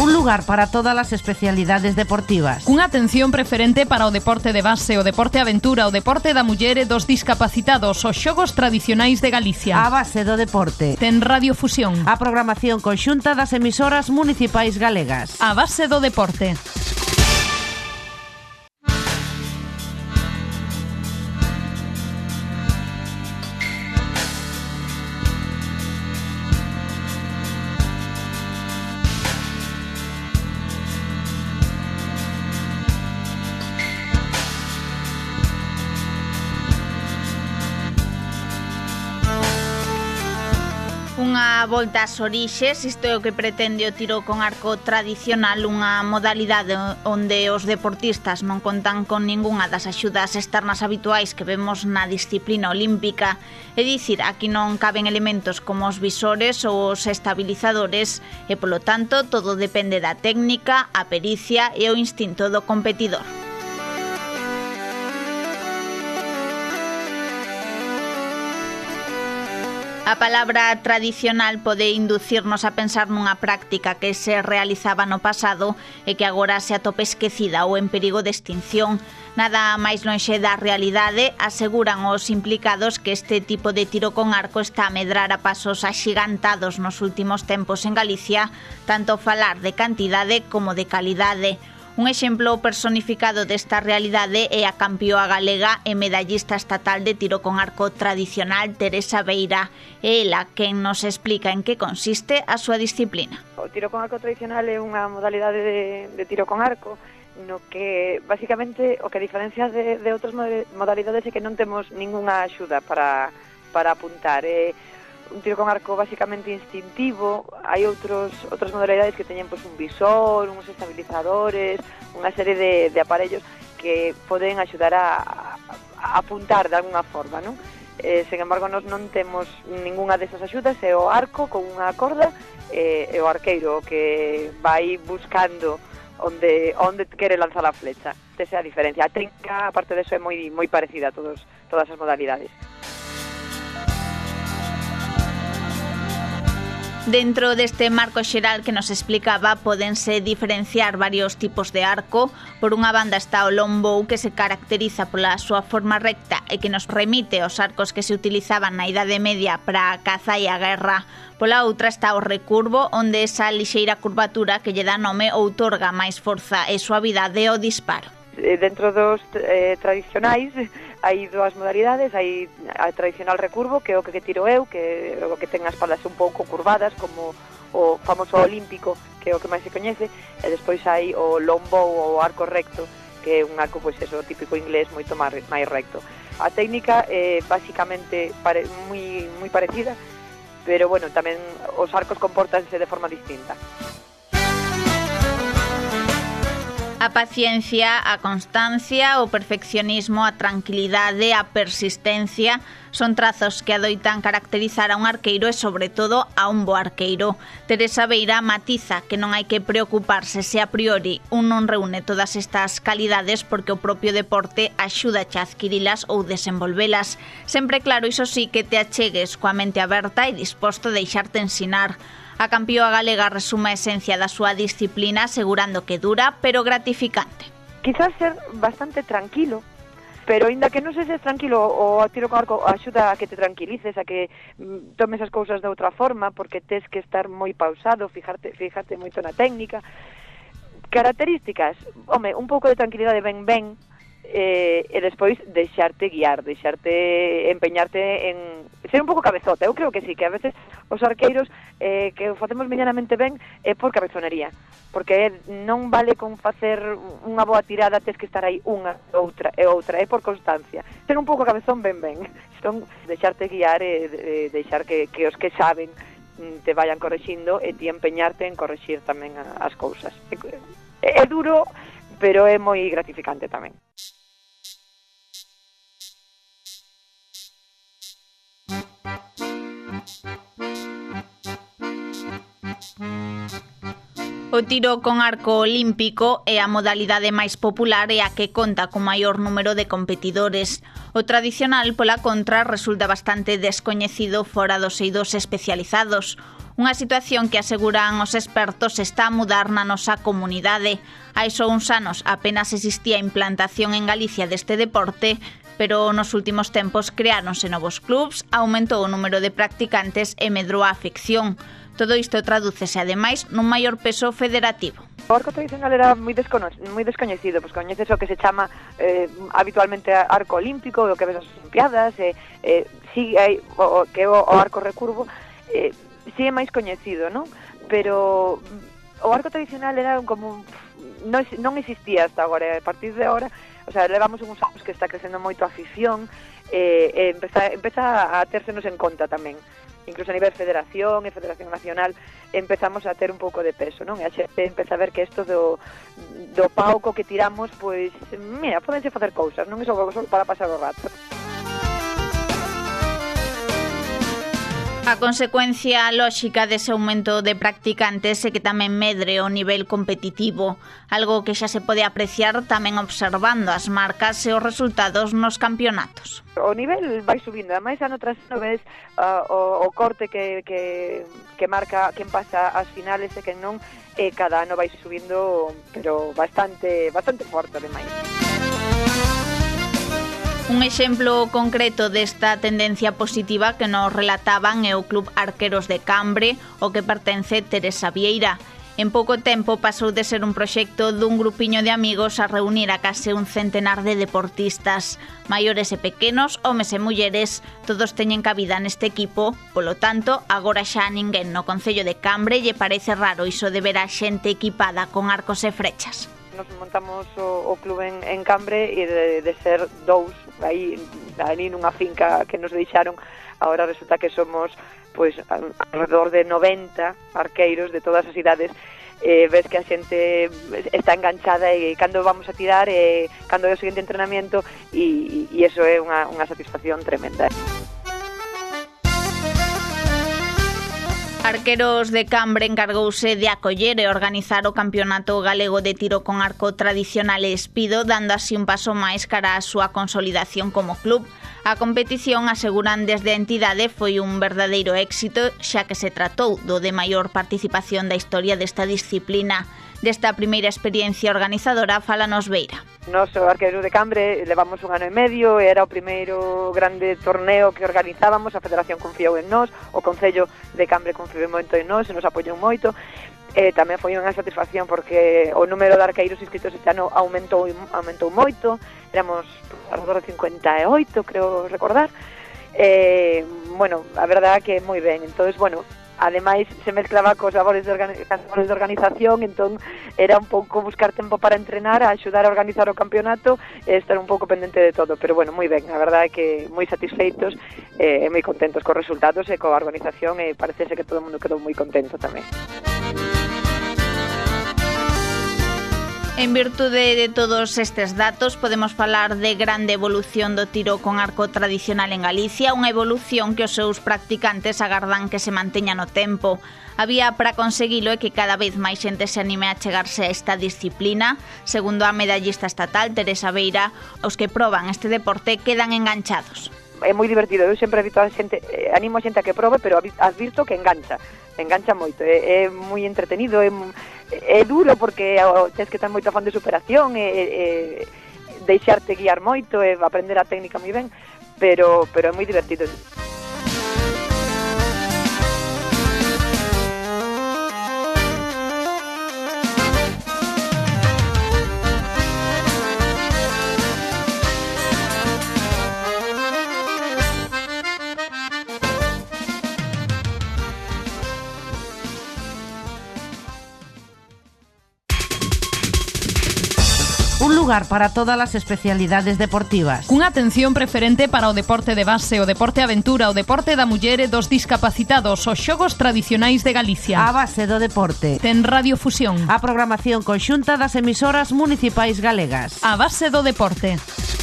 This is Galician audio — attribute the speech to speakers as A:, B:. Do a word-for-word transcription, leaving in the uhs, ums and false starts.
A: Un lugar para todas as especialidades deportivas.
B: Cunha atención preferente para o deporte de base, o deporte aventura, o deporte da muller e dos discapacitados, os xogos tradicionais de Galicia.
A: A base do deporte.
B: Ten Radiofusión.
A: A programación conxunta das emisoras municipais galegas.
B: A base do deporte.
C: Unha volta ás orixes, isto é o que pretende o tiro con arco tradicional, unha modalidade onde os deportistas non contan con ningunha das axudas externas habituais que vemos na disciplina olímpica. É dicir, aquí non caben elementos como os visores ou os estabilizadores e, polo tanto, todo depende da técnica, a pericia e o instinto do competidor. A palabra tradicional pode inducirnos a pensar nunha práctica que se realizaba no pasado e que agora se atope esquecida ou en perigo de extinción. Nada máis lonxe da realidade, aseguran os implicados que este tipo de tiro con arco está a medrar a pasos axigantados nos últimos tempos en Galicia, tanto falar de cantidade como de calidade. Un exemplo personificado desta realidade é a campioa galega e medallista estatal de tiro con arco tradicional Teresa Beira. É ela quen nos explica en que consiste a súa disciplina.
D: O tiro con arco tradicional é unha modalidade de, de tiro con arco no que, basicamente, o que diferencia de, de outras modalidades é que non temos ningunha axuda para, para apuntar. É un tiro con arco basicamente instintivo. Hai outros outras modalidades que teñen pois, un visor, uns estabilizadores, unha serie de, de aparellos que poden axudar a, a apuntar de alguna forma, non? Eh, sen embargo, nós non temos ningunha desas axudas, é o arco con unha corda e, e o arqueiro que vai buscando onde onde quere lanzar a flecha. Esa é a diferencia. A técnica, aparte de eso, é moi moi parecida a todos todas as modalidades.
C: Dentro deste marco xeral que nos explicaba, pódense diferenciar varios tipos de arco. Por unha banda está o longbow, que se caracteriza pola súa forma recta e que nos remite aos arcos que se utilizaban na Idade Media para a caza e a guerra. Pola outra está o recurvo, onde esa lixeira curvatura que lle dá nome outorga máis forza e suavidade ao disparo.
D: Dentro dos eh, tradicionais hai dúas modalidades, hai a tradicional recurvo, que é o que tiro eu, que é o que ten as palas un pouco curvadas, como o famoso olímpico, que é o que máis se coñece, e despois hai o longbow ou arco recto, que é un arco, pois eso, típico inglés, moito máis recto. A técnica é basicamente pare, moi, moi parecida, pero, bueno, tamén os arcos compórtanse de forma distinta.
C: A paciencia, a constancia, o perfeccionismo, a tranquilidade, a persistencia son trazos que adoitan caracterizar a un arqueiro e, sobre todo, a un bo arqueiro. Teresa Beira matiza que non hai que preocuparse se a priori un non reúne todas estas calidades porque o propio deporte axúdache a adquirilas ou desenvolvelas. Sempre claro, iso sí, que te achegues coa mente aberta e disposto a deixarte ensinar. A campioa galega resume a esencia da súa disciplina asegurando que dura, pero gratificante.
D: Quizás ser bastante tranquilo, pero ainda que non se seas tranquilo, o tiro con arco axuda a que te tranquilices, a que mm, tomes as cousas de outra forma, porque tes que estar moi pausado, fijarte, fijarte moito na técnica. Características, home, un pouco de tranquilidade ben ben, eh, e despois deixarte guiar, deixarte empeñarte en ser un pouco cabezota. Eu creo que sí, que a veces os arqueiros eh, que o facemos medianamente ben é por cabezonería, porque non vale con facer unha boa tirada, tes que estar aí unha, outra e outra, é por constancia. Ser un pouco cabezón ben ben, entón deixarte guiar e, e deixar que, que os que saben te vayan correxindo e ti empeñarte en correxir tamén as cousas. É, é duro, pero é moi gratificante tamén.
C: O tiro con arco olímpico é a modalidade máis popular e a que conta con maior número de competidores. O tradicional, pola contra, resulta bastante descoñecido fora dos eidos especializados. Unha situación que aseguran os expertos está a mudar na nosa comunidade. Hai só uns anos apenas existía implantación en Galicia deste deporte, pero nos últimos tempos creáronse novos clubs, aumentou o número de practicantes e medrou a afección. Todo isto tradúcese, ademais, nun maior peso federativo.
D: O arco tradicional era moi, descono moi descoñecido, pois coñeces o que se chama eh, habitualmente arco olímpico, o que ves as Olimpiadas, e eh, si hai o, que o, o arco recurvo, eh, si é máis coñecido, non? Pero o arco tradicional era como non, non existía hasta agora, a partir de agora, o sea, levamos uns anos que está crecendo moito a afición, e, e empeza, empeza a tersenos en conta tamén. Incluso a nivel federación e federación nacional empezamos a ter un pouco de peso, non? E a xente empeza a ver que isto do, do pauco que tiramos, pois, mira, podense facer cousas, non é só para pasar o rato.
C: A consecuencia lóxica dese aumento de practicantes é que tamén medre o nivel competitivo, algo que xa se pode apreciar tamén observando as marcas e os resultados nos campeonatos.
D: O nivel vai subindo, ademais ano tras ano ves uh, o, o corte que, que, que marca quen pasa ás finales e quen non, e cada ano vai subindo, pero bastante, bastante forte ademais.
C: Un exemplo concreto desta tendencia positiva que nos relataban é o Club Arqueros de Cambre, o que pertence Teresa Vieira. En pouco tempo pasou de ser un proxecto dun grupiño de amigos a reunir a case un centenar de deportistas. Maiores e pequenos, homes e mulleres, todos teñen cabida neste equipo, polo tanto, agora xa a ninguén no Concello de Cambre lle parece raro iso de ver a xente equipada con arcos e frechas.
D: Nos montamos o, o club en, en Cambre e de, de ser dous aí, aí nunha finca que nos deixaron, agora resulta que somos pois alrededor de noventa arqueiros de todas as idades. Eh, ves que a xente está enganchada e cando vamos a tirar e cando é o seguinte entrenamiento e, e iso é unha, unha satisfacción tremenda.
C: Arqueros de Cambre encargouse de acoller e organizar o Campeonato Galego de Tiro con Arco Tradicional e Espido, dando así un paso máis cara á súa consolidación como club. A competición, aseguran desde a entidade, foi un verdadeiro éxito, xa que se tratou do de maior participación da historia desta disciplina. Desta primeira experiencia organizadora, fálanos Beira.
D: Nos, o Arqueros de Cambre, levamos un ano e medio, era o primeiro grande torneo que organizábamos, a Federación confiou en nós, o Concello de Cambre confiou moito en nós e nos apoiou moito. E tamén foi unha satisfacción porque o número de arqueiros inscritos este ano aumentou, aumentou moito, éramos alrededor de cincuenta e oito, creo recordar. E, bueno, a verdade é que moi ben, entonces, bueno, ademais se mezclaba cos labores de, organi labores de organización, entón era un pouco buscar tempo para entrenar, a axudar a organizar o campeonato e estar un pouco pendente de todo, pero bueno, moi ben, a verdade é que moi satisfeitos e moi contentos cos resultados e coa organización, e parecese que todo o mundo quedou moi contento tamén.
C: En virtude de todos estes datos, podemos falar de grande evolución do tiro con arco tradicional en Galicia, unha evolución que os seus practicantes agardan que se manteña no tempo. A vía para conseguilo é que cada vez máis xente se anime a chegarse a esta disciplina. Segundo a medallista estatal, Teresa Beira, os que proban este deporte quedan enganchados.
D: É moi divertido, eu sempre evito a xente, eh, animo a xente a que probe, pero advirto que engancha, engancha moito, é, é moi entretenido, é, é duro porque oh, tens que ter moito afán de superación, e, e deixarte guiar moito, e aprender a técnica moi ben, pero, pero é moi divertido.
A: Un lugar para todas as especialidades deportivas.
B: Cunha atención preferente para o deporte de base, o deporte aventura, o deporte da muller e dos discapacitados, os xogos tradicionais de Galicia.
A: A base do deporte.
B: Ten Radiofusión.
A: A programación conxunta das emisoras municipais galegas.
B: A base do deporte.